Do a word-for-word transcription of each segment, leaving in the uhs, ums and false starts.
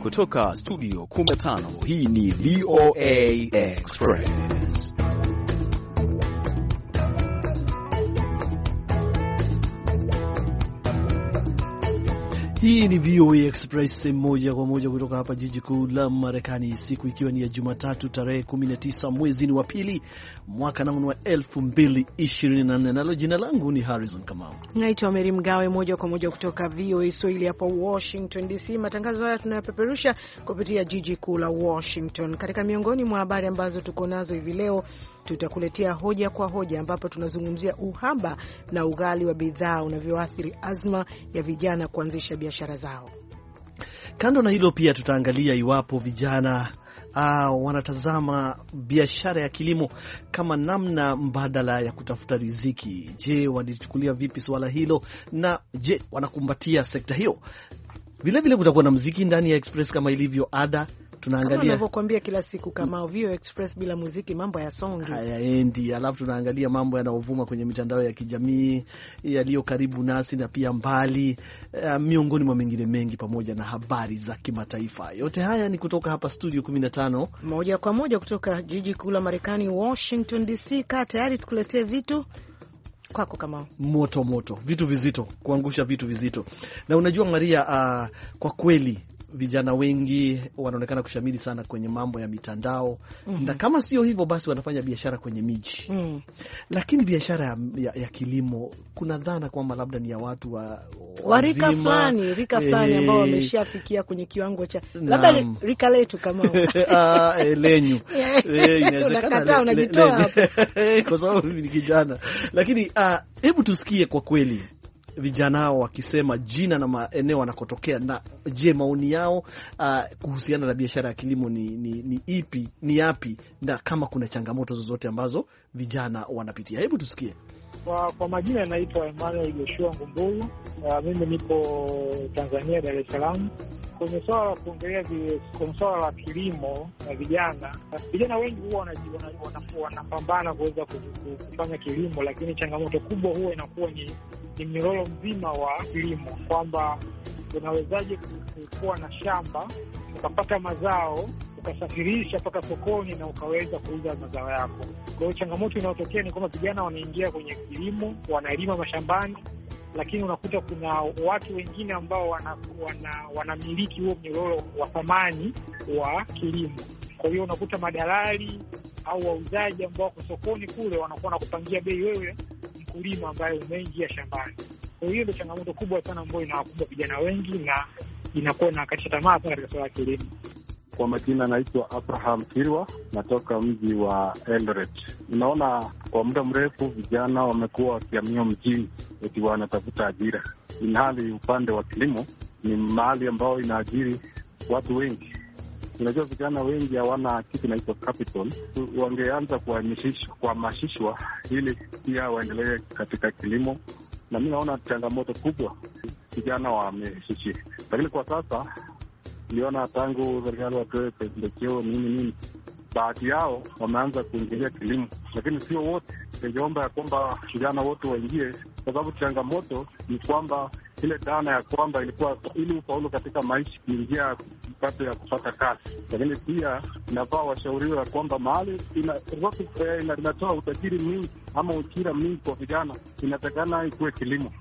Kutoka studio kumi na tano, hii ni V O A Express. Hii ni V O A Express moja kwa moja kutoka hapa jiji kuu la Marekani, siku ikiwa ni ya Jumatatu tarehe kumi na tisa mwezi ni wa pili mwaka na wa elfu mbili ishirini na nne. Nalo jina langu ni Harrison Kamau. Naitwa Mary Mgawe, moja kwa moja kutoka V O A Swahili hapa Washington D C. Matangazo haya tunayapeperusha kupitia jiji kuu la Washington. Katika miongoni mwa habari ambazo tuko nazo hivi leo, tutakuletea hoja kwa hoja, ambapo tunazungumzia uhaba na ughali wa bidhaa unavyoathiri azma ya vijana kuanzisha biashara zao. Kando na hilo, pia tutaangalia iwapo vijana uh, wanatazama biashara ya kilimo kama namna mbadala ya kutafuta riziki. Je, walichukulia vipi swala hilo, na je, wanakumbatia sekta hiyo? Vile vile kutakuwa na muziki ndani ya Express kama ilivyo ada. Tunaangalia kama ninavyokuambia kila siku, kama V O A Express bila muziki mambo hayasongi. Hayaendi. Alafu tunaangalia mambo yanayovuma kwenye mitandao ya kijamii yaliyo karibu nasi na pia mbali, uh, miongoni mwa mengine mengi, pamoja na habari za kimataifa. Yote haya ni kutoka hapa studio kumi na tano, moja kwa moja kutoka jiji kuu la Marekani Washington D C. Kaa tayari tukuletee vitu kwako kama moto moto, vitu vizito, kuangusha vitu vizito. Na unajua Maria, uh, kwa kweli vijana wengi wanaonekana kushamiri sana kwenye mambo ya mitandao. Mm-hmm. Na kama sio hivyo basi wanafanya biashara kwenye miji. Mm. Lakini biashara ya, ya, ya kilimo kuna dhana kwamba labda ni ya watu wa warika fulani, rika fulani ambao wameshafikia kwenye kiwango cha labda rika letu kama ah lenyu. Eh, inawezekana unajitoa hapo kwa sababu ni kijana. Lakini ah, hebu tusikie kwa kweli vijana hao wakisema jina na maeneo wanakotokea, na je, maoni yao uh, kuhusiana na biashara ya kilimo ni, ni, ni ipi, ni yapi, na kama kuna changamoto zozote ambazo vijana wanapitia. Hebu tusikie. Kwa, kwa majina yanaitwa Emmanuel Joshua Ngumbulu. Uh, mimi nipo Tanzania, Dar es Salaam. Kwenye swala la kuongelea kwenye swala la kilimo na vijana, vijana wengi huwa wanapambana kuweza kufanya kilimo, lakini changamoto kubwa huwa inakuwa ni ni mnyororo mzima wa kilimo, kwamba unawezaje kuwa na shamba ukapata mazao ukasafirisha mpaka sokoni na ukaweza kuuza mazao yako. Kwa hiyo changamoto inayotokea ni kwamba vijana wanaingia kwenye kilimo, wanalima mashambani, lakini unakuta kuna watu wengine ambao wanamiliki wana, wana huo mnyororo wa thamani wa kilimo. Kwa hiyo unakuta madalali au wauzaji ambao wako sokoni kule wanakuwa wanakupangia bei wewe mkulima ambaye umeingia shambani. Kwa hiyo ndio changamoto kubwa sana ambayo inawakumba vijana wengi na inakuwa inakatisha tamaa sana katika swala la kilimo. Kwa majina naitwa Abraham Kirwa, natoka mji wa Eldoret. Unaona, kwa muda mrefu vijana wamekuwa wakihamia mjini eti wanatafuta ajira, ilhali upande wa kilimo ni mahali ambao inaajiri watu wengi. Unajua vijana wengi hawana kitu inaitwa capital. Wangeanza kuhamasishwa ili pia waendelee katika kilimo, na mimi naona changamoto kubwa vijana wameshishia. Lakini kwa sasa niliona tangu serikali watoe pembejeo nini nini, baadhi yao wameanza kuingilia kilimo, lakini sio wote. Ningeomba ya kwamba vijana wote waingie, kwa sababu changamoto ni kwamba ile dhana ya kwamba ilikuwa ili ufaulu katika maisha kuingia mpato ya kupata kazi, lakini pia inafaa washauriwe ya kwamba mahali inatoa ina, ina utajiri mwingi ama ujira mwingi kwa vijana, inatakana ikuwe kilimo.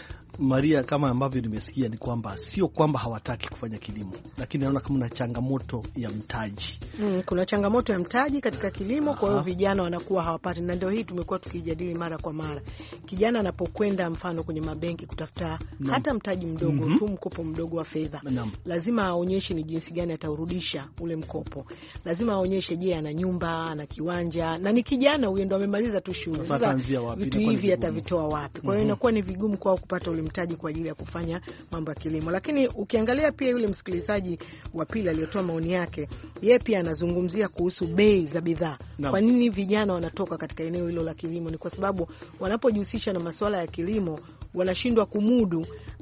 Maria, kama ambavyo nimesikia ni kwamba sio kwamba hawataki kufanya kilimo, lakini naona kama kuna changamoto ya mtaji. Mm, kuna changamoto ya mtaji katika kilimo. Aha. Kwa hiyo vijana wanakuwa hawapati, na ndio hii tumekuwa tukijadili mara kwa mara. Kijana anapokwenda mfano kwenye mabenki kutafuta no. hata mtaji mdogo, mm-hmm. tu mkopo mdogo wa fedha, no. lazima aonyeshe ni jinsi gani ataurudisha ule mkopo. Lazima aonyeshe, je, ana nyumba, ana kiwanja, na ni kijana huyo ndo amemaliza tu shule. Sasa vitu hivi atavitoa wapi? Kwa hiyo mm-hmm. inakuwa ni vigumu kwao kupata ule mtaji kwa ajili ya kufanya mambo ya kilimo. Lakini ukiangalia pia yule msikilizaji wa pili aliyotoa maoni yake, yeye pia anazungumzia kuhusu bei za bidhaa. No. Kwa nini vijana wanatoka katika eneo hilo la kilimo? Ni kwa sababu wanapojihusisha na masuala ya kilimo wanashindwa kumudu.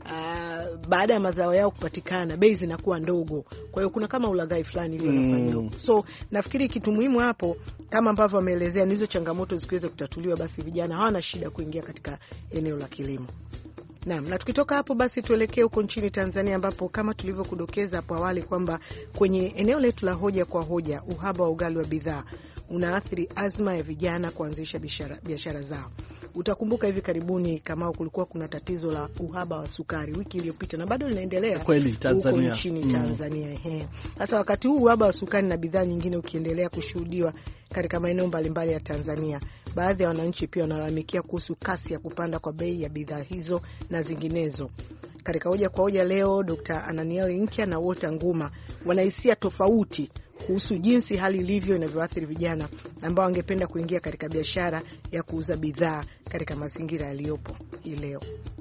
Uh, baada ya mazao yao kupatikana, bei zinakuwa ndogo. Kwa hiyo kuna kama ulaghai fulani ile wanafanywa. Mm. So nafikiri kitu muhimu hapo, kama ambavyo wameelezea, nizo changamoto zikiweza kutatuliwa, basi vijana hawana shida kuingia katika eneo la kilimo. Naam, na tukitoka hapo basi tuelekee huko nchini Tanzania ambapo kama tulivyokudokeza hapo awali kwamba kwenye eneo letu la hoja kwa hoja, uhaba wa ugali wa bidhaa unaathiri azma ya vijana kuanzisha biashara zao. Utakumbuka hivi karibuni kama kulikuwa kuna tatizo la uhaba wa sukari wiki iliyopita na bado linaendelea kweli Tanzania, huko nchini Tanzania. Mm. Sasa wakati huu uhaba wa sukari na bidhaa nyingine ukiendelea kushuhudiwa katika maeneo mbalimbali ya Tanzania, baadhi ya wananchi pia wanalalamikia kuhusu kasi ya kupanda kwa bei ya bidhaa hizo na zinginezo. Katika hoja kwa hoja leo, Dokta Ananiel Nkya na Walter Nguma wanahisia tofauti kuhusu jinsi hali ilivyo inavyoathiri vijana ambao wangependa kuingia katika biashara ya kuuza bidhaa katika mazingira yaliyopo hii leo.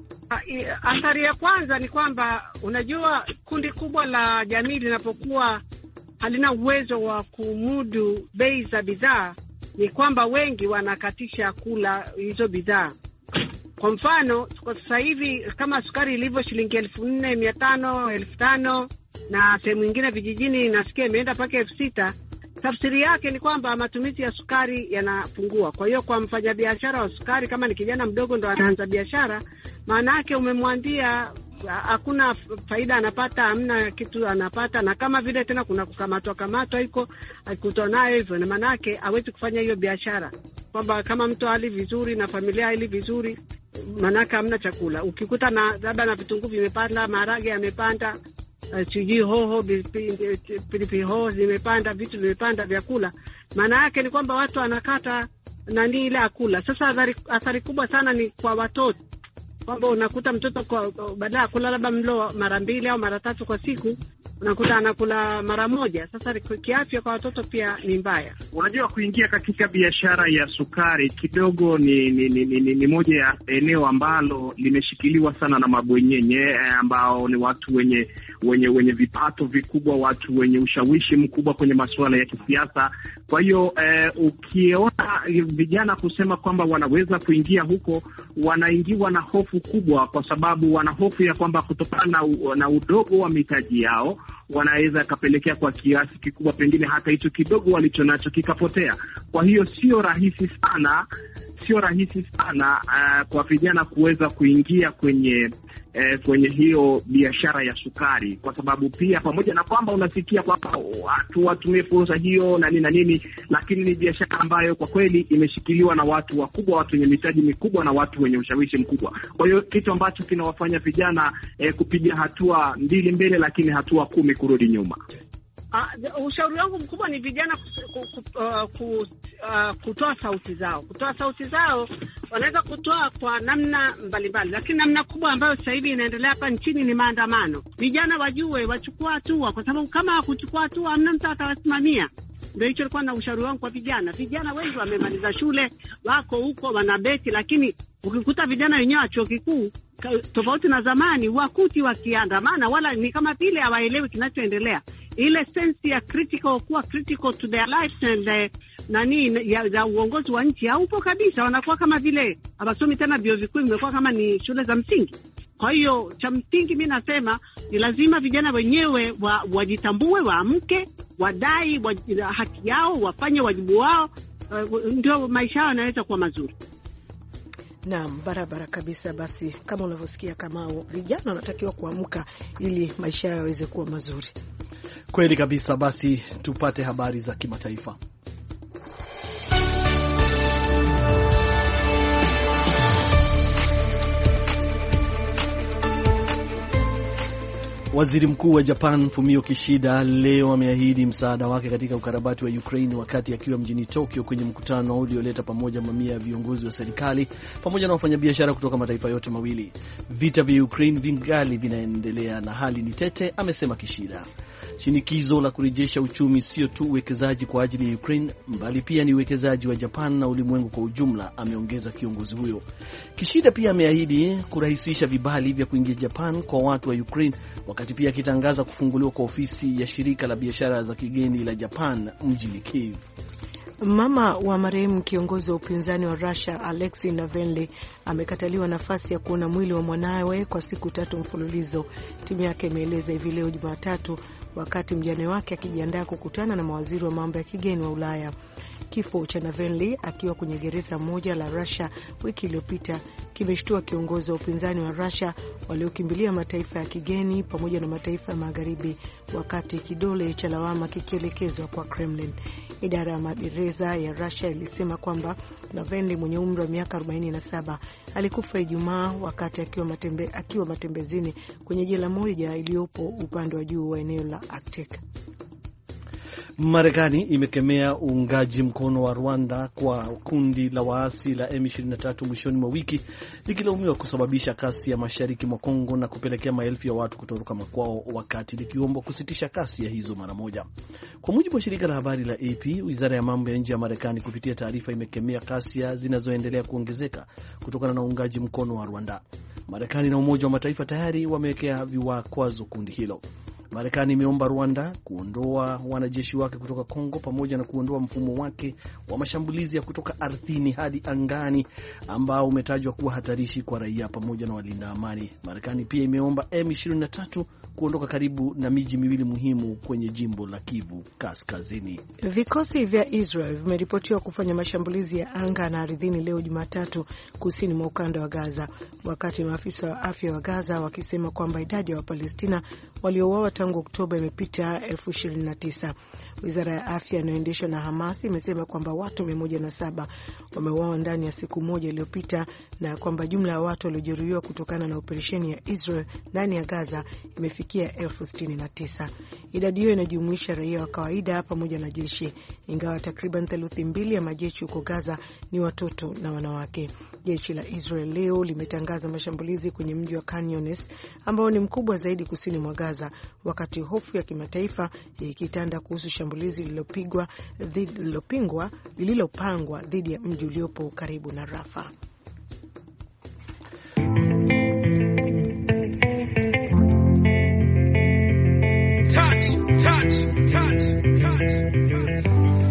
Athari ya kwanza ni kwamba unajua, kundi kubwa la jamii linapokuwa halina uwezo wa kumudu bei za bidhaa, ni kwamba wengi wanakatisha kula hizo bidhaa. Kwa mfano, kwa sasa hivi kama sukari ilivyo shilingi elfu nne mia tano, elfu tano, na sehemu nyingine vijijini nasikia imeenda mpaka elfu sita. Tafsiri yake ni kwamba matumizi ya sukari yanapungua. Kwa hiyo kwa mfanyabiashara wa sukari, kama ni kijana mdogo ndo anaanza biashara, maana yake umemwambia hakuna faida anapata, hamna kitu anapata, na kama vile tena kuna kukamatwa kamatwa iko akutwa nayo hivyo, na maana yake hawezi kufanya hiyo biashara. Kwamba kama mtu hali vizuri na familia hali vizuri, maana yake hamna chakula. Ukikuta na labda na vitunguu vimepanda, maharage yamepanda, Uh, sijui hoho, pilipili hoho zimepanda, vitu vimepanda vyakula, maana yake ni kwamba watu wanakata nani ile akula. Sasa athari, athari kubwa sana ni kwa watoto, kwamba unakuta mtoto kwa badala ya kula labda mlo mara mbili au mara tatu kwa siku, unakuta anakula mara moja. Sasa kiafya kwa watoto pia ni mbaya. Unajua, kuingia katika biashara ya sukari kidogo ni ni, ni, ni, ni moja ya eneo ambalo limeshikiliwa sana na mabwenyenye ambao ni watu wenye wenye wenye vipato vikubwa, watu wenye ushawishi mkubwa kwenye masuala ya kisiasa. Kwa hiyo eh, ukiona vijana kusema kwamba wanaweza kuingia huko, wanaingiwa na hofu kubwa, kwa sababu wana hofu ya kwamba kutokana na, na udogo wa mitaji yao wanaweza kapelekea kwa kiasi kikubwa pengine hata hicho kidogo walichonacho kikapotea. Kwa hiyo sio rahisi sana, sio rahisi sana uh, kwa vijana kuweza kuingia kwenye eh, kwenye hiyo biashara ya sukari, kwa sababu pia pamoja na kwamba unasikia kwamba watu watumie fursa hiyo na nini na nini, lakini ni biashara ambayo kwa kweli imeshikiliwa na watu wakubwa, watu wenye mitaji mikubwa na watu wenye ushawishi mkubwa. Kwa hiyo kitu ambacho kinawafanya vijana eh, kupiga hatua mbili mbele, lakini hatua kumi kurudi nyuma. Uh, ushauri wangu mkubwa ni vijana kutoa sauti zao. Kutoa sauti zao wanaweza kutoa kwa namna mbalimbali, lakini namna kubwa ambayo sasa hivi inaendelea hapa nchini ni maandamano. Vijana wajue wachukua hatua, kwa sababu kama hakuchukua hatua hamna mtu atawasimamia. Ndio hicho ilikuwa na ushauri wangu kwa vijana. Vijana wengi wamemaliza shule, wako huko wanabeti, lakini ukikuta vijana wenyewe wa chuo kikuu, tofauti na zamani, wakuti wakiandamana wala ni kama vile hawaelewi kinachoendelea. Ile sense ya critical, kuwa critical to their lives and uh, nani ya, ya uongozi wa nchi haupo kabisa. Wanakuwa kama vile hawasomi tena vyuo vikuu, imekuwa kama ni shule za msingi. Kwa hiyo cha msingi mimi nasema ni lazima vijana wenyewe wa, wajitambue, waamke, wadai wa, haki yao, wafanye wajibu wao, uh, ndio maisha yao yanaweza kuwa mazuri. Naam, barabara kabisa. Basi kama unavyosikia, kama vijana wanatakiwa kuamka ili maisha yao yaweze kuwa mazuri. Kweli kabisa. Basi tupate habari za kimataifa. Waziri Mkuu wa Japan Fumio Kishida leo ameahidi msaada wake katika ukarabati wa Ukraine wakati akiwa mjini Tokyo kwenye mkutano ulioleta pamoja mamia ya viongozi wa serikali pamoja na wafanyabiashara kutoka mataifa yote mawili. Vita vya Ukraine vingali vinaendelea na hali ni tete, amesema Kishida. Shinikizo la kurejesha uchumi sio tu uwekezaji kwa ajili ya Ukraine, mbali pia ni uwekezaji wa Japan na ulimwengu kwa ujumla, ameongeza kiongozi huyo. Kishida pia ameahidi kurahisisha vibali vya kuingia Japan kwa watu wa Ukraine, wakati pia akitangaza kufunguliwa kwa ofisi ya shirika la biashara za kigeni la Japan mjini Kiev. Mama wa marehemu kiongozi wa upinzani wa Russia Alexei Navalny amekataliwa nafasi ya kuona mwili wa mwanawe kwa siku tatu mfululizo, timu yake imeeleza hivi leo Jumatatu, wakati mjane wake akijiandaa kukutana na mawaziri wa mambo ya kigeni wa Ulaya. Kifo cha Navalny akiwa kwenye gereza moja la Russia wiki iliyopita kimeshtua kiongozi wa upinzani wa Russia waliokimbilia mataifa ya kigeni pamoja na mataifa ya magharibi, wakati kidole cha lawama kikielekezwa kwa Kremlin. Idara ya magereza ya Russia ilisema kwamba Navalny mwenye umri wa miaka arobaini na saba alikufa Ijumaa wakati akiwa matembe, akiwa matembezini kwenye jela moja iliyopo upande wa juu wa eneo la Arctic. Marekani imekemea uungaji mkono wa Rwanda kwa kundi la waasi la M ishirini na tatu mwishoni mwa wiki, likilaumiwa kusababisha kasi ya mashariki mwa Kongo na kupelekea maelfu ya watu kutoroka makwao, wakati likiomba kusitisha kasi ya hizo mara moja. Kwa mujibu wa shirika la habari la A P, Wizara ya mambo ya nje ya Marekani kupitia taarifa imekemea kasi zinazoendelea kuongezeka kutokana na uungaji mkono wa Rwanda. Marekani na Umoja wa Mataifa tayari wamewekea vikwazo kundi hilo. Marekani imeomba Rwanda kuondoa wanajeshi wake kutoka Kongo pamoja na kuondoa mfumo wake wa mashambulizi ya kutoka ardhini hadi angani ambao umetajwa kuwa hatarishi kwa raia pamoja na walinda amani. Marekani pia imeomba M ishirini na tatu kuondoka karibu na miji miwili muhimu kwenye jimbo la Kivu Kaskazini. Vikosi vya Israel vimeripotiwa kufanya mashambulizi ya anga na ardhini leo Jumatatu kusini mwa ukanda wa Gaza, wakati maafisa wa afya wa Gaza wakisema kwamba idadi ya Wapalestina waliouawa tangu Oktoba imepita elfu ishirini na tisa. Wizara ya afya inayoendeshwa na Hamas imesema kwamba watu mia moja na saba wameuawa ndani ya siku moja iliyopita na kwamba jumla ya watu waliojeruhiwa kutokana na operesheni ya Israel ndani ya Gaza imefikia elfu sitini na tisa. Idadi hiyo inajumuisha raia wa kawaida pamoja na jeshi, ingawa takriban theluthi mbili ya majeshi huko Gaza ni watoto na wanawake. Jeshi la Israel leo limetangaza mashambulizi kwenye mji wa Khan Younis ambao ni mkubwa zaidi kusini mwa Gaza, wakati hofu ya kimataifa ikitanda kuhusu shambulizi lililopigwa lililopingwa lililopangwa dhidi ya mji uliopo karibu na Rafa. Touch, touch, touch, touch, touch.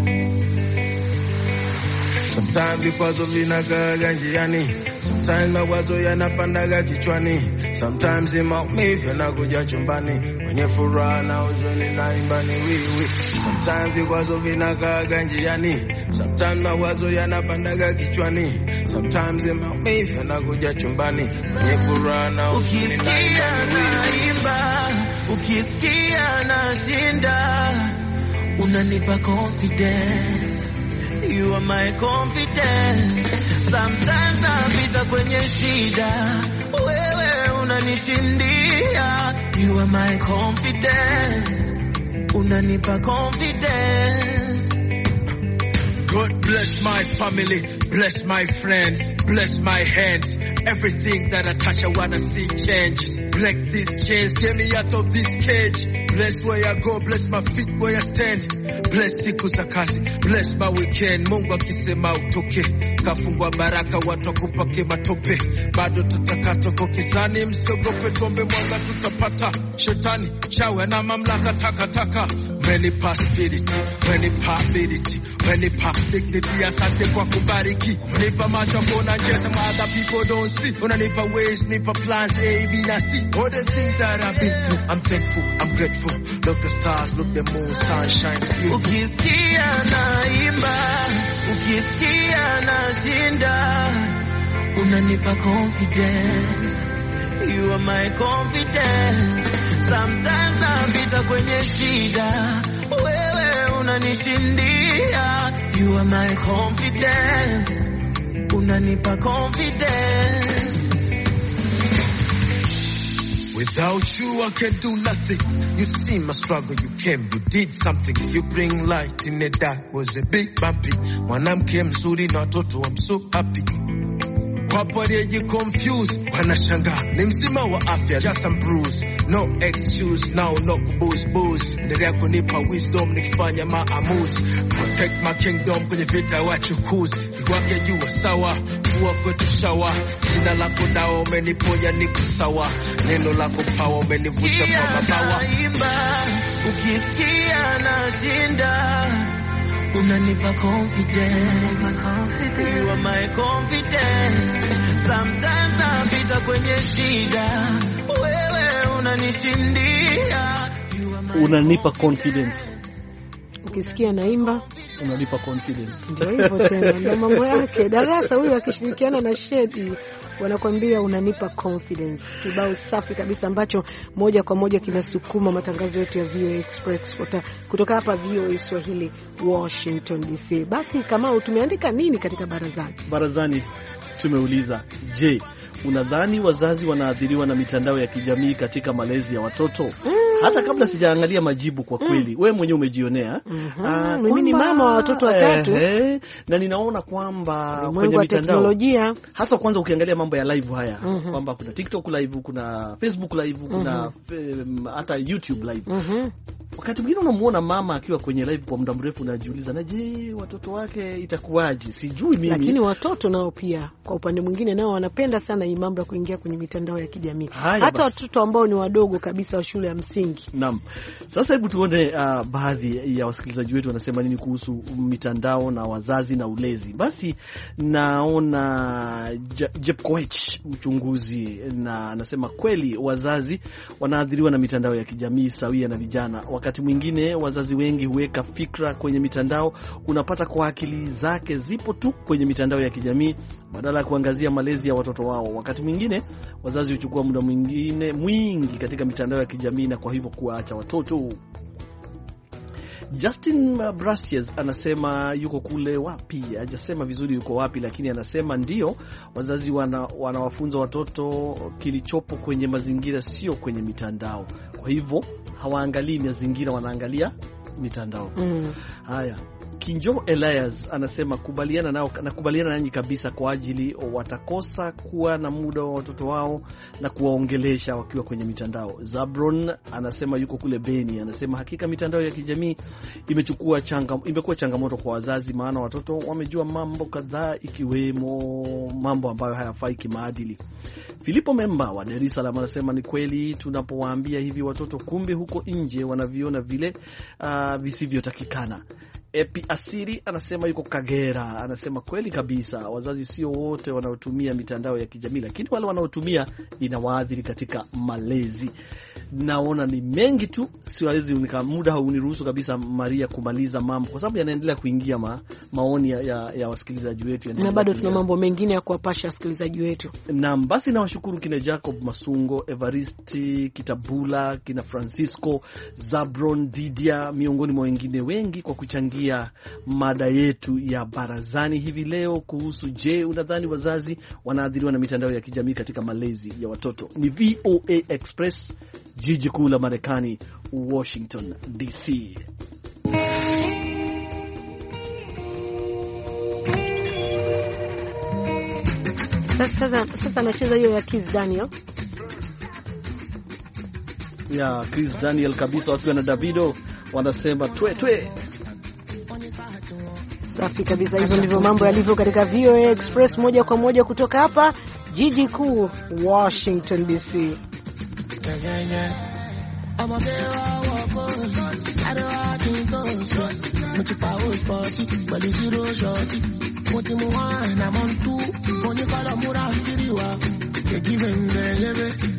Sometimes vikwazo vinakaga njiani, sometimes mawazo yanapandaga kichwani, sometimes maumivu yanakuja chumbani, mwenye furaha na huzuni naimba ni wewe. Sometimes vikwazo vinakaga njiani, sometimes mawazo yanapandaga kichwani, sometimes maumivu yanakuja chumbani, mwenye furaha na huzuni naimba ni wewe. Ukisikia nashinda, unanipa confidence. You are my confidence. Sometimes napita kwenye shida, wewe unanishindia. You are my confidence. Unanipa confidence. God bless my family, bless my friends, bless my hands. Everything that I touch, I wanna see changes. Break these chains, get me out of this cage. Bless where I go, bless my feet where I stand. Bless siku za kazi, bless my weekend. Mungu akisema utoke, kafungwa baraka watu kupake matope. Bado tutakata kwa kizani, msiogope tombe mwanga tutapata. Shetani, chawe na mamlaka takataka. Umenipa spirit, umenipa ability, umenipa dignity, asante kwa kubariki. Umenipa macho kuona njia some other people don't see. Unanipa ways, nipa plans A, B, na C. All the things that I've been through, I'm thankful, I'm grateful. Look the stars, look the moon, sunshine. Ukisikia naimba, ukisikia nashinda, unanipa confidence. You are my confidence. Sometimes napita kwenye shida, wewe unanishindia. You are my confidence. Unanipa confidence. Without you I can do nothing. You see my struggle, you came, you did something. You bring light in the dark, was a big bumpy. Mwanamke mzuri na watoto, I'm so happy. Wapo walioji confused, wanashangaa ni mzima wa afya, just some bruise. No excuse, now no kubooze booze. Endelea kunipa wisdom nikifanya maamuzi. Protect my kingdom kwenye vita wachukuzi. Iwake jua sawa, kuwa kwetu shawa. Jina lako dawa umeniponya niko sawa. Neno lako power umenivusha kwa mabawa. Ukisikia nashinda, unanipa confidence. You are my confidence. Sometimes napita kwenye shida, wewe unanishindia. Unanipa confidence. Ukisikia naimba, unalipa confidence. Ndio hivyo tena na mambo yake. Darasa huyu akishirikiana na Shedi wanakuambia unanipa confidence. Kibao safi kabisa ambacho moja kwa moja kinasukuma matangazo yetu ya V O A Express kutoka hapa V O A Swahili Washington D C. Basi kama tumeandika nini katika barazani? Barazani tumeuliza, je, unadhani wazazi wanaathiriwa na mitandao ya kijamii katika malezi ya watoto? Mm. Hata kabla sijaangalia majibu kwa kweli, mm. wewe mwenyewe umejionea. Mm-hmm. Uh, mimi ni mama wa watoto watatu. Eh, na ninaona kwamba kwenye mitandao hasa kwanza ukiangalia mambo ya live haya, mm-hmm. kwamba kuna TikTok live, kuna Facebook live, kuna mm-hmm. hata YouTube live. Mm-hmm. Wakati mwingine unamuona mama akiwa kwenye live kwa muda mrefu na najiuliza, na je, watoto wake itakuwaje? Sijui mimi. Lakini watoto nao pia kwa upande mwingine nao wanapenda sana hii mambo ya kuingia kwenye mitandao ya kijamii. Hata watoto ambao ni wadogo kabisa wa shule ya msingi. Naam. Sasa hebu tuone uh, baadhi ya wasikilizaji wetu wanasema nini kuhusu mitandao na wazazi na ulezi. Basi naona Jeff Koech mchunguzi na anasema kweli wazazi wanaathiriwa na mitandao ya kijamii sawia na vijana. Wakati mwingine wazazi wengi huweka fikra kwenye mitandao, unapata kwa akili zake zipo tu kwenye mitandao ya kijamii badala ya kuangazia malezi ya watoto wao. Wakati mwingine wazazi huchukua muda mwingine mwingi katika mitandao ya kijamii na kwa hivyo kuacha watoto. Justin Brasiers anasema yuko kule wapi, hajasema vizuri yuko wapi, lakini anasema ndio wazazi wana, wanawafunza watoto kilichopo kwenye mazingira, sio kwenye mitandao. Kwa hivyo hawaangalii mazingira, wanaangalia mitandao. Mm. Haya, Kinjo Elias anasema kubaliana nao, nakubaliana nanyi kabisa, kwa ajili watakosa kuwa na muda wa watoto wao na kuwaongelesha wakiwa kwenye mitandao. Zabron anasema yuko kule Beni, anasema hakika mitandao ya kijamii imechukua changa, imekuwa changamoto kwa wazazi, maana watoto wamejua mambo kadhaa ikiwemo mambo ambayo hayafai kimaadili. Filipo Memba wa Dar es Salaam anasema ni kweli tunapowaambia hivi watoto, kumbe huko nje wanaviona vile uh, visivyotakikana. Epi Asiri anasema yuko Kagera, anasema kweli kabisa wazazi sio wote wanaotumia mitandao ya kijamii, lakini wale wanaotumia inawaathiri katika malezi. Naona ni mengi tu, siwezi unika muda hauniruhusu kabisa Maria kumaliza mambo kwa sababu yanaendelea kuingia ma, maoni ya, ya, ya wasikilizaji wetu, na bado tuna mambo mengine ya kuwapasha wasikilizaji wetu. Naam, basi nawashukuru kina Jacob Masungo, Evaristi Kitabula, kina Francisco, Zabron, Didia, miongoni mwa wengine wengi kwa kuchangia mada yetu ya barazani hivi leo kuhusu, je, unadhani wazazi wanaathiriwa na mitandao ya kijamii katika malezi ya watoto? Ni V O A Express, jiji kuu la Marekani, Washington D C. Sasa sasa nacheza hiyo ya Chris Daniel. Ya Chris Daniel kabisa, wakiwa na Davido wanasema twe twe. Safi kabisa, hivyo ndivyo mambo yalivyo katika V O A Express moja kwa moja kutoka hapa jiji kuu Washington D C. Yeah, yeah, yeah. I'm a girl, I don't want to go so much power party, but it's zero shorty. What you want, I'm on two. When you call a mura, kiriwa, you give him the leve.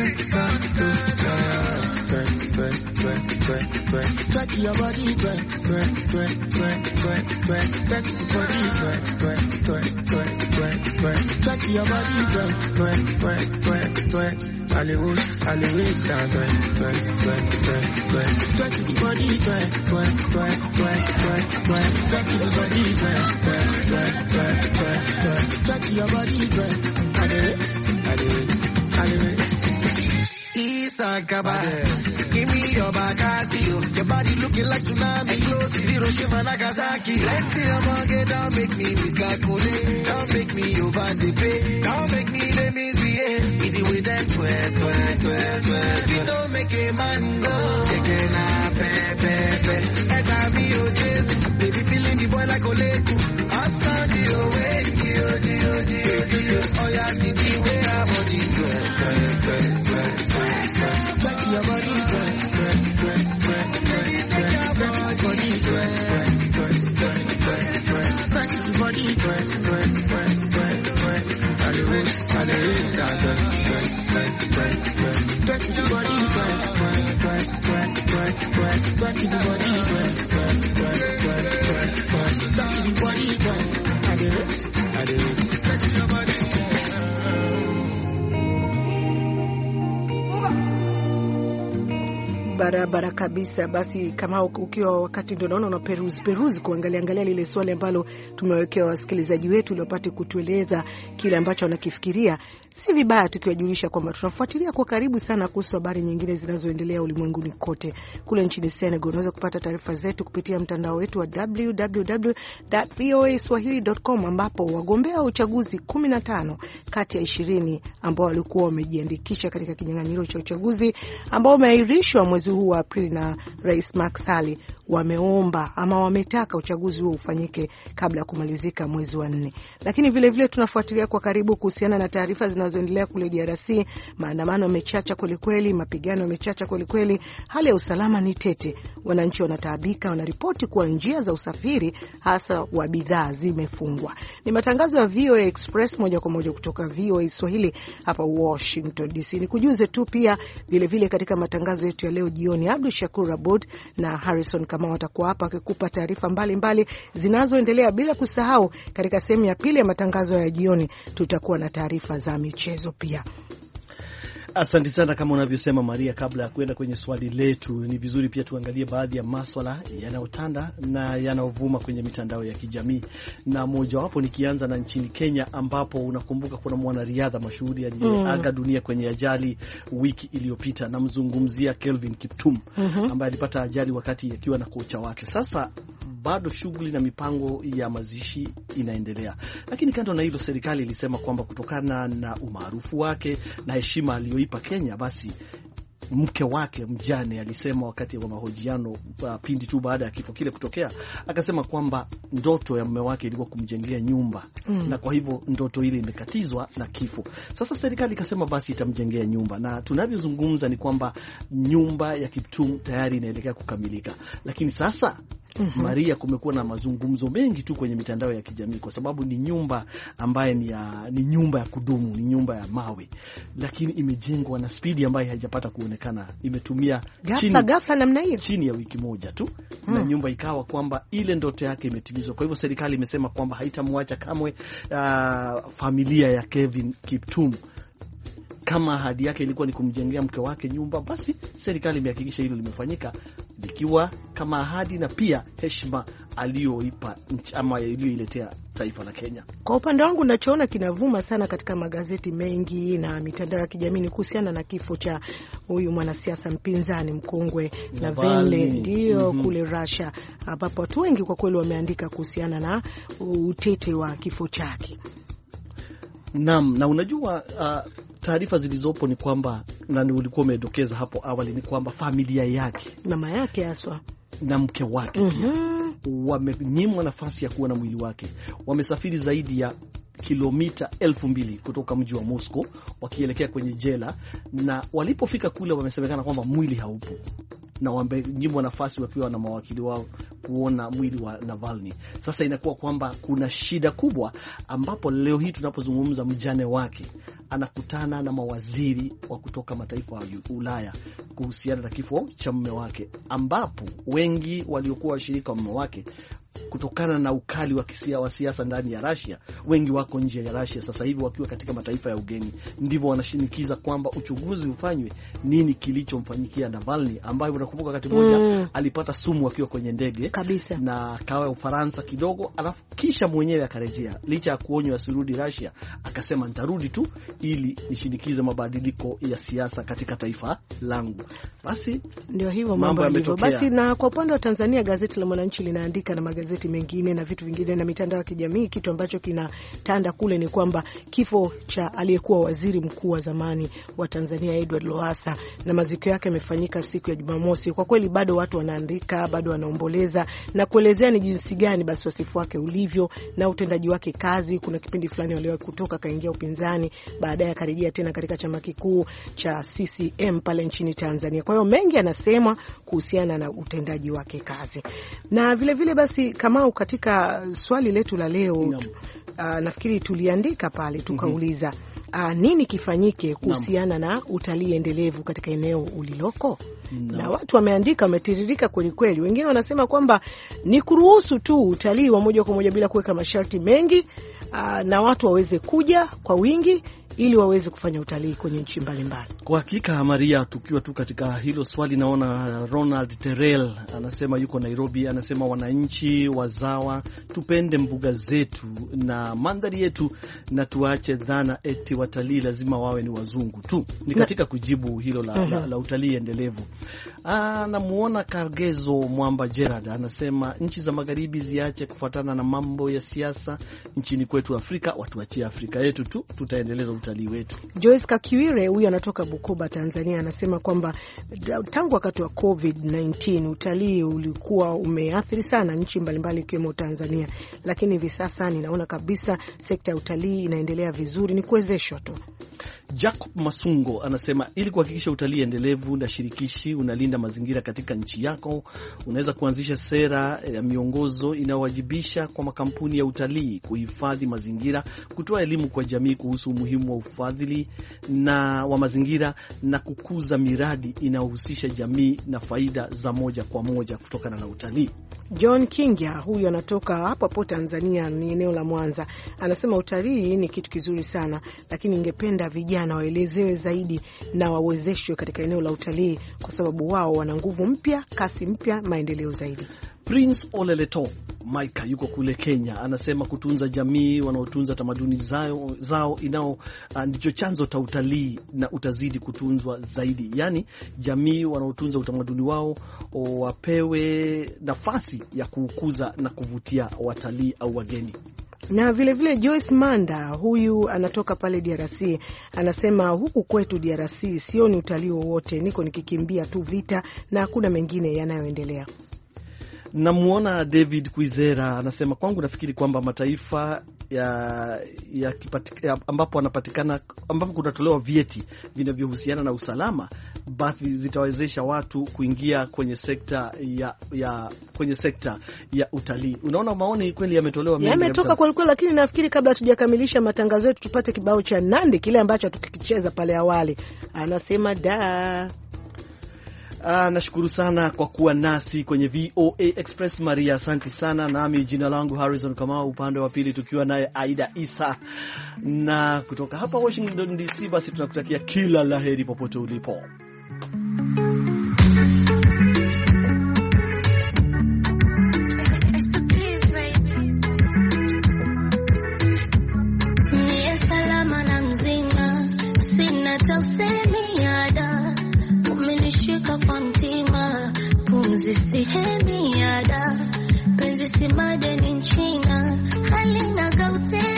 Twerk your body, twerk, twerk, twerk, twerk, twerk, twerk, twerk your body, twerk, twerk, twerk, twerk, twerk, twerk, twerk your body, twerk, twerk, twerk, twerk, twerk. Hollywood, Hollywood, twerk, twerk, twerk, twerk, twerk, twerk your body, twerk, twerk, twerk, twerk, twerk, twerk, twerk your body, twerk, twerk, twerk, twerk, twerk, twerk, twerk your body, twerk. Hollywood, Hollywood, Hollywood. Isakaba, give me your Bakasio. Your body looking like tsunami, close to Hiroshima, Nagasaki. Let's see how I get down, make me miscalculate. Don't make me over the pay. Don't make me the misbehave. If you with that twerk, twerk, twerk, twerk. You don't make a man go. Taking a pepe, pepe. And I be your chase. Baby feeling the boy like Oleku. I stand the way, dio, dio, dio, dio. Oh yeah, see the way I'm on the twerk, twerk, twerk, twerk. Twerk your body, twerk, twerk, twerk, twerk, twerk, twerk, twerk your body, twerk, twerk, twerk, twerk, twerk, twerk your body, twerk, twerk, twerk, twerk, twerk. Hollywood, Hollywood, twerk, twerk, twerk, twerk, twerk, twerk your body, twerk, twerk, twerk, twerk, twerk, twerk, twerk your body, twerk, twerk, twerk, twerk, twerk. Barabara kabisa. Basi kama ukiwa wakati ndio naona una peruzi peruzi kuangalia angalia lile swali ambalo tumewekea wasikilizaji wetu ili wapate kutueleza kile ambacho wanakifikiria, si vibaya tukiwajulisha kwamba tunafuatilia kwa karibu sana kuhusu habari nyingine zinazoendelea ulimwenguni kote. Kule nchini Senegal unaweza kupata taarifa zetu kupitia mtandao wetu wa w w w dot v o a swahili dot com, ambapo wagombea wa uchaguzi kumi na tano kati ya ishirini ambao walikuwa wamejiandikisha katika kinyang'anyiro cha uchaguzi ambao umeahirishwa mwezi huu wa Aprili na Rais Macky Sall wameomba ama wametaka uchaguzi huo ufanyike kabla ya kumalizika mwezi wa nne. Lakini vile vile tunafuatilia kwa karibu kuhusiana na taarifa zinazoendelea kule D R C. Maandamano yamechacha kweli kweli, mapigano yamechacha kweli kweli, hali ya usalama ni tete. Wananchi wanataabika, wanaripoti kuwa njia za usafiri hasa wa bidhaa zimefungwa. Ni matangazo ya V O A Express moja kwa moja kutoka V O A Swahili hapa Washington D C. Ni kujuze tu pia vile vile katika matangazo yetu ya leo jioni, Abdul Shakur Abud na Harrison kama watakuwa hapa wakikupa taarifa mbalimbali zinazoendelea, bila kusahau katika sehemu ya pili ya matangazo ya jioni tutakuwa na taarifa za michezo pia. Asante sana kama unavyosema Maria. Kabla ya kwenda kwenye swali letu, ni vizuri pia tuangalie baadhi ya masuala yanayotanda na yanayovuma kwenye mitandao ya kijamii, na moja wapo nikianza na nchini Kenya, ambapo unakumbuka kuna mwanariadha mashuhuri aliyeaga mm. dunia kwenye ajali wiki iliyopita. Namzungumzia Kelvin Kiptum mm -hmm. ambaye alipata ajali wakati akiwa na kocha wake. Sasa bado shughuli na mipango ya mazishi inaendelea, lakini kando na hilo, serikali ilisema kwamba kutokana na umaarufu wake na heshima aliyoipa Kenya, basi mke wake mjane alisema wakati wa mahojiano uh, pindi tu baada ya kifo kile kutokea, akasema kwamba ndoto ya mume wake ilikuwa kumjengea nyumba mm. na kwa hivyo ndoto ile imekatizwa na kifo. Sasa serikali ikasema basi itamjengea nyumba, na tunavyozungumza ni kwamba nyumba ya Kiptum tayari inaelekea kukamilika. Lakini sasa Mm -hmm. Maria, kumekuwa na mazungumzo mengi tu kwenye mitandao ya kijamii kwa sababu ni nyumba ambaye ni, ya, ni nyumba ya kudumu, ni nyumba ya mawe, lakini imejengwa na spidi ambayo haijapata kuonekana. Imetumia ghafla ghafla namna hiyo chini ya wiki moja tu mm. na nyumba ikawa kwamba ile ndoto yake imetimizwa. Kwa hivyo serikali imesema kwamba haitamwacha kamwe uh, familia ya Kevin Kiptum. Kama ahadi yake ilikuwa ni kumjengea mke wake nyumba, basi serikali imehakikisha hilo limefanyika, likiwa kama ahadi na pia heshima aliyoipa ama aliyoiletea taifa la Kenya. Kwa upande wangu nachoona kinavuma sana katika magazeti mengi na mitandao ya kijamii ni kuhusiana na kifo cha huyu mwanasiasa mpinzani mkongwe Navalny, ndio mm -hmm. kule Russia, ambapo watu wengi kwa kweli wameandika kuhusiana na utete wa kifo chake. Naam, na unajua uh, taarifa zilizopo ni kwamba, na ulikuwa umedokeza hapo awali, ni kwamba familia yake, mama yake haswa na mke wake mm -hmm. wamenyimwa nafasi ya kuwa na mwili wake. Wamesafiri zaidi ya kilomita elfu mbili kutoka mji wa Moscow wakielekea kwenye jela, na walipofika kule wamesemekana kwamba mwili haupo, na wamenyimwa nafasi wakiwa na mawakili wao kuona mwili wa Navalny. Sasa inakuwa kwamba kuna shida kubwa, ambapo leo hii tunapozungumza mjane wake anakutana na mawaziri wa kutoka mataifa ya Ulaya kuhusiana na kifo cha mume wake, ambapo wengi waliokuwa washirika wa mume wake kutokana na ukali wa kisia wa siasa ndani ya Russia, wengi wako nje ya Russia sasa hivi wakiwa katika mataifa ya ugeni. Ndivyo wanashinikiza kwamba uchunguzi ufanywe nini kilichomfanyikia Navalny, ambaye unakumbuka wakati mmoja mm. alipata sumu akiwa kwenye ndege kabisa, na kawa Ufaransa kidogo, alafu kisha mwenyewe akarejea, licha ya kuonywa asirudi Russia, akasema nitarudi tu ili nishinikize mabadiliko ya siasa katika taifa langu. Basi ndio hivyo mambo yalivyo. Basi na kwa upande wa Tanzania, gazeti la Mwananchi linaandika na magazeti mengine na vitu vingine na mitandao ya kijamii, kitu ambacho kinatanda kule ni kwamba kifo cha aliyekuwa waziri mkuu wa zamani wa Tanzania Edward Lowassa, na maziko yake yamefanyika siku ya Jumamosi. Kwa kweli bado watu wanaandika, bado wanaomboleza na kuelezea ni jinsi gani basi wasifu wake ulivyo na utendaji wake kazi. Kuna kipindi fulani waliwahi kutoka kaingia upinzani, baadaye akarejea tena katika chama kikuu cha C C M pale nchini Tanzania. Kwa hiyo mengi anasema kuhusiana na utendaji wake kazi. Na vile vile basi kama katika swali letu la leo uh, nafikiri tuliandika pale tukauliza uh, nini kifanyike kuhusiana na utalii endelevu katika eneo uliloko. No. Na watu wameandika, wametiririka kweli kweli. Wengine wanasema kwamba ni kuruhusu tu utalii wa moja kwa moja bila kuweka masharti mengi, uh, na watu waweze kuja kwa wingi ili waweze kufanya utalii kwenye nchi mbalimbali. Kwa hakika Maria, tukiwa tu katika hilo swali, naona Ronald Terrell anasema yuko Nairobi, anasema wananchi wazawa tupende mbuga zetu na mandhari yetu na tuache dhana eti watalii lazima wawe ni wazungu tu. Ni katika kujibu hilo la, uh-huh. la, la utalii endelevu. Ah, namuona Kargezo Mwamba Gerard anasema nchi za magharibi ziache kufuatana na mambo ya siasa nchini kwetu Afrika, watuachie Afrika yetu tu, tutaendeleza utalii wetu. Joyce Kakiwire huyu anatoka Bukoba, Tanzania, anasema kwamba tangu wakati wa covid nineteen utalii ulikuwa umeathiri sana nchi mbalimbali ikiwemo Tanzania, lakini hivi sasa ninaona kabisa sekta ya utalii inaendelea vizuri, ni kuwezeshwa tu. Jacob Masungo anasema ili kuhakikisha utalii endelevu na shirikishi unalinda mazingira katika nchi yako, unaweza kuanzisha sera ya miongozo inayowajibisha kwa makampuni ya utalii kuhifadhi mazingira, kutoa elimu kwa jamii kuhusu umuhimu wa ufadhili na wa mazingira na kukuza miradi inayohusisha jamii na faida za moja kwa moja kutokana na utalii. John Kingia huyu anatoka hapo hapo Tanzania, ni eneo la Mwanza, anasema utalii ni kitu kizuri sana, lakini ningependa vijana waelezewe zaidi na wawezeshwe katika eneo la utalii kwa sababu wao wana nguvu mpya, kasi mpya, maendeleo zaidi. Prince Oleleto Maika yuko kule Kenya, anasema kutunza jamii wanaotunza tamaduni zao, zao inao uh, ndicho chanzo cha utalii na utazidi kutunzwa zaidi. Yani jamii wanaotunza utamaduni wao wapewe nafasi ya kuukuza na kuvutia watalii au wageni. Na vile vile Joyce Manda huyu anatoka pale D R C, anasema huku kwetu D R C sioni utalii wowote, niko nikikimbia tu vita na hakuna mengine yanayoendelea. Namuona David Kwizera anasema kwangu nafikiri kwamba mataifa ya, ya kipatika, ambapo wanapatikana ambapo kunatolewa vyeti vinavyohusiana na usalama, basi zitawezesha watu kuingia kwenye sekta ya, ya kwenye sekta ya utalii. Unaona maoni kweli yametolewa mengi. Yametoka kwa kweli, lakini nafikiri kabla tujakamilisha matangazo yetu tupate kibao cha Nandi kile ambacho tukikicheza pale awali. Anasema da. Ah, nashukuru sana kwa kuwa nasi kwenye V O A Express Maria, asante sana. Nami jina langu Harrison Kamau, upande wa pili tukiwa naye Aida Isa, na kutoka hapa Washington D C basi tunakutakia kila laheri popote ulipo. Sihemi ada penzi si madeni nchina halina gaute